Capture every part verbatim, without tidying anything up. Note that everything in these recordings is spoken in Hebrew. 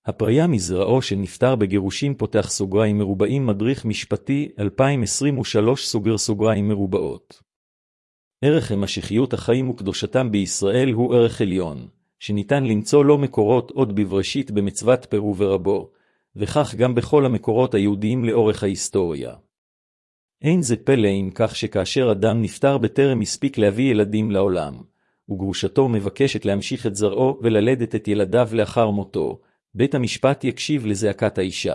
הפריה מזרעו של נפטר בגירושים פותח סוגריים מרובעים מדריך משפטי אלפיים עשרים ושלוש סוגר סוגריים מרובעות. ערך המשכיות החיים וקדושתם בישראל הוא ערך עליון, שניתן למצוא לו מקורות עוד בבראשית במצוות פרו ורבו, וכך גם בכל המקורות היהודיים לאורך ההיסטוריה. אין זה פלא אם כך שכאשר אדם נפטר בטרם הספיק להביא ילדים לעולם, וגרושתו מבקשת להמשיך את זרעו וללדת את ילדיו לאחר מותו, בית המשפט יקשיב לזעקת האישה.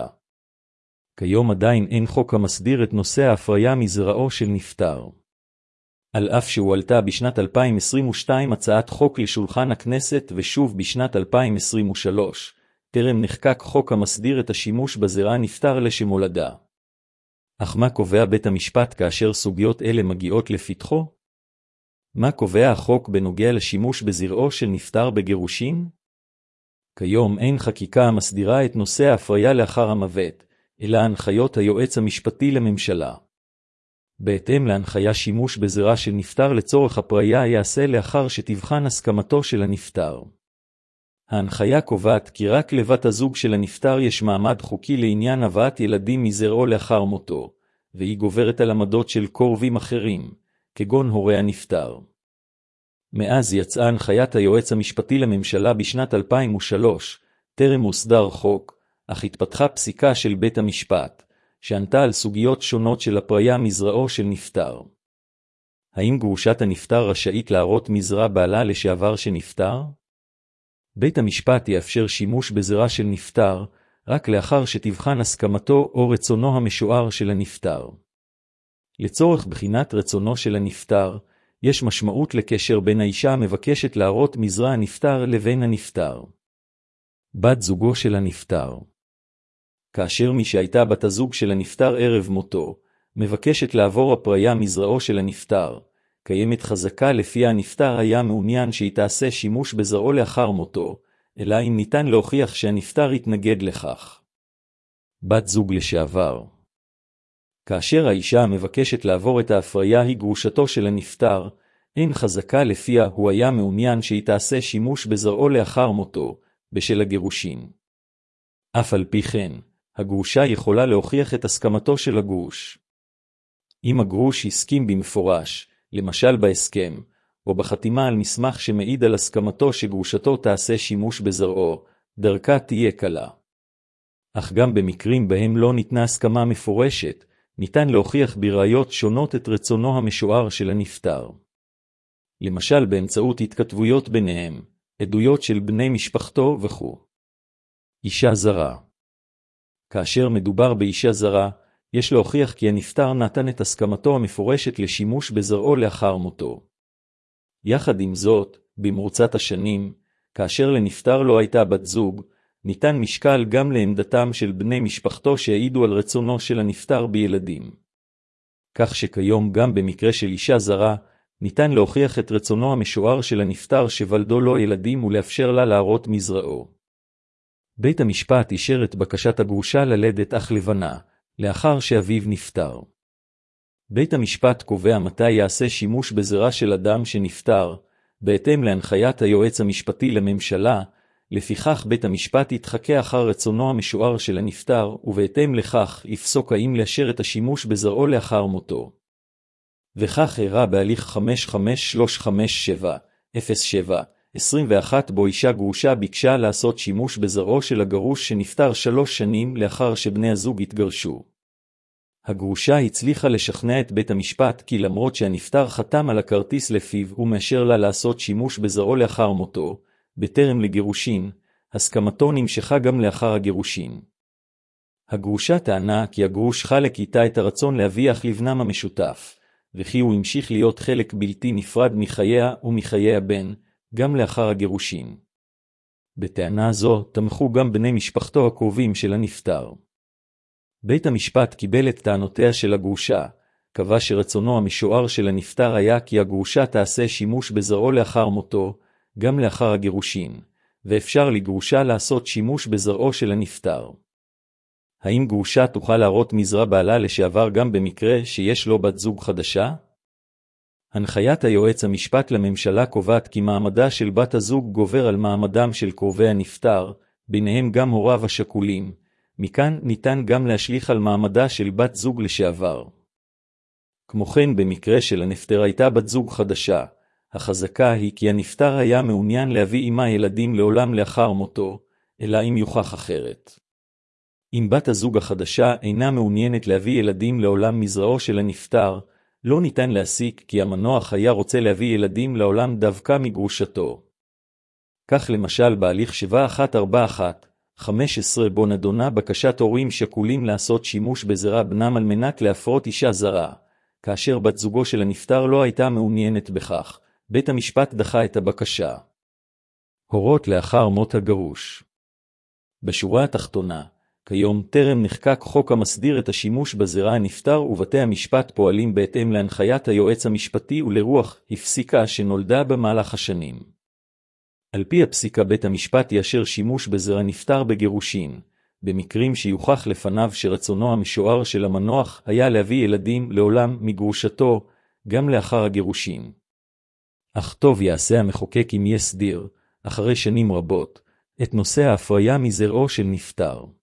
כיום עדיין אין חוק המסדיר את נושא ההפריה מזרעו של נפטר. על אף שהועלתה בשנת אלפיים עשרים ושתיים הצעת חוק לשולחן הכנסת ושוב בשנת אלפיים עשרים ושלוש, טרם נחקק חוק המסדיר את השימוש בזרע נפטר לשם הולדה. אך מה קובע בית המשפט כאשר סוגיות אלה מגיעות לפתחו? מה קובע החוק בנוגע לשימוש בזרעו של נפטר בגירושין? כיום אין חקיקה המסדירה את נושא ההפריה לאחר המוות, אלא הנחיות היועץ המשפטי לממשלה. בהתאם להנחיה שימוש בזרע של נפטר לצורך הפריה יעשה לאחר שתבחן הסכמתו של הנפטר. ההנחיה קובעת כי רק לבת הזוג של הנפטר יש מעמד חוקי לעניין הבאת ילדים מזרעו לאחר מותו, והיא גוברת על עמדות של קרובים אחרים, כגון הורי הנפטר. מאז יצאה הנחיית היועץ המשפטי לממשלה בשנת אלפיים ושלוש, טרם הוסדר חוק, אך התפתחה פסיקה של בית המשפט, שענתה על סוגיות שונות של הפריה מזרעו של נפטר. האם גרושת הנפטר רשאית להראות מזרע בעלה לשעבר שנפטר? בית המשפט יאפשר שימוש בזרע של נפטר, רק לאחר שתבחן הסכמתו או רצונו המשוער של הנפטר. לצורך בחינת רצונו של הנפטר, יש משמעות לקשר בין האישה המבקשת להראות מזרע הנפטר לבין הנפטר. בת זוגו של הנפטר. כאשר מי שהייתה בת הזוג של הנפטר ערב מותו, מבקשת לעבור הפריה מזרעו של הנפטר, קיימת חזקה לפיה הנפטר היה מעוניין שהיא תעשה שימוש בזרעו לאחר מותו, אלא אם ניתן להוכיח שהנפטר התנגד לכך. בת זוג לשעבר. כאשר האישה המבקשת לעבור את ההפריה היא גרושתו של הנפטר, אין חזקה לפיה הוא היה מעוניין שהיא תעשה שימוש בזרעו לאחר מותו, בשל הגירושין. אף על פי כן, הגרושה יכולה להוכיח את הסכמתו של הגרוש. אם הגרוש הסכים במפורש, למשל בהסכם, או בחתימה על מסמך שמעיד על הסכמתו שגרושתו תעשה שימוש בזרעו, דרכה תהיה קלה. אך גם במקרים בהם לא ניתנה הסכמה מפורשת, ניתן להוכיח בראיות שונות את רצונו המשוער של הנפטר. למשל באמצעות התכתבויות ביניהם, עדויות של בני משפחתו וכו'. אישה זרה. כאשר מדובר באישה זרה, יש להוכיח כי הנפטר נתן את הסכמתו המפורשת לשימוש בזרעו לאחר מותו. יחד עם זאת, במרוצת השנים, כאשר לנפטר לא הייתה בת זוג, ניתן משקל גם לעמדתם של בני משפחתו שהעידו על רצונו של הנפטר בילדים. כך שכיום גם במקרה של אישה זרה, ניתן להוכיח את רצונו המשוער של הנפטר שוולדו לו ילדים ולאפשר לה להראות מזרעו. בית המשפט אישר את בקשת הגרושה ללדת אח לבנה, לאחר שאביו נפטר. בית המשפט קובע מתי יעשה שימוש בזרע של אדם שנפטר, בהתאם להנחיית היועץ המשפטי לממשלה, לפיכך בית המשפט יתחכה אחר רצונו המשוער של הנפטר, ובהתאם לכך יפסוק האם לאשר את השימוש בזרעו לאחר מותו. וכך אירע בהליך חמש חמש שלוש חמש שבע אפס שבע עשרים ואחת בו אישה גרושה ביקשה לעשות שימוש בזרעו של הגרוש שנפטר שלוש שנים לאחר שבני הזוג התגרשו. הגרושה הצליחה לשכנע את בית המשפט כי למרות שהנפטר חתם על הכרטיס לפיו הוא מאשר לה לעשות שימוש בזרעו לאחר מותו, בטרם לגירושין, הסכמתו נמשכה גם לאחר הגירושין. הגרושה טענה כי הגרוש חלק איתה את הרצון להביא אח לבנם המשותף, וכי הוא המשיך להיות חלק בלתי נפרד מחייה ומחיי הבן, גם לאחר הגירושין. בטענה זו תמכו גם בני משפחתו הקרובים של הנפטר. בית המשפט קיבל את טענותיה של הגרושה, קבע שרצונו המשוער של הנפטר היה כי הגרושה תעשה שימוש בזרעו לאחר מותו, גם לאחר הגירושין, ואפשר לגרושה לעשות שימוש בזרעו של הנפטר. האם גרושה תוכל להראות מזרע בעלה לשעבר גם במקרה שיש לו בת זוג חדשה? הנחיית היועץ המשפט לממשלה קובעת כי מעמדה של בת הזוג גובר על מעמדם של קרובי הנפטר, ביניהם גם הוריו השכולים, מכאן ניתן גם להשליך על מעמדה של בת זוג לשעבר. כמו כן במקרה של הנפטר הייתה בת זוג חדשה, החזקה היא כי הנפטר היה מעוניין להביא עמה ילדים לעולם לאחר מותו, אלא אם יוכח אחרת. אם בת הזוג החדשה אינה מעוניינת להביא ילדים לעולם מזרעו של הנפטר, לא ניתן להסיק כי המנוח היה רוצה להביא ילדים לעולם דווקא מגרושתו. כך למשל בהליך שבע אחת ארבע אחת חמש עשרה בו נדונה בקשת הורים שכולים לעשות שימוש בזרע בנם על מנת להפרות אישה זרה, כאשר בת זוגו של הנפטר לא הייתה מעוניינת בכך, בית המשפט דחה את הבקשה. הורות לאחר מות הגרוש. בשורה התחתונה, כיום טרם נחקק חוק המסדיר את השימוש בזרע הנפטר, ובתי המשפט פועלים בהתאם להנחיית היועץ המשפטי ולרוח הפסיקה שנולדה במהלך השנים. על פי הפסיקה בית המשפט יאשר שימוש בזרע נפטר בגירושין, במקרים שיוכח לפניו שרצונו המשוער של המנוח היה להביא ילדים לעולם מגרושתו, גם לאחר הגירושין. אך טוב יעשה המחוקק אם יסדיר, אחרי שנים רבות, את נושא ההפריה מזרעו של נפטר.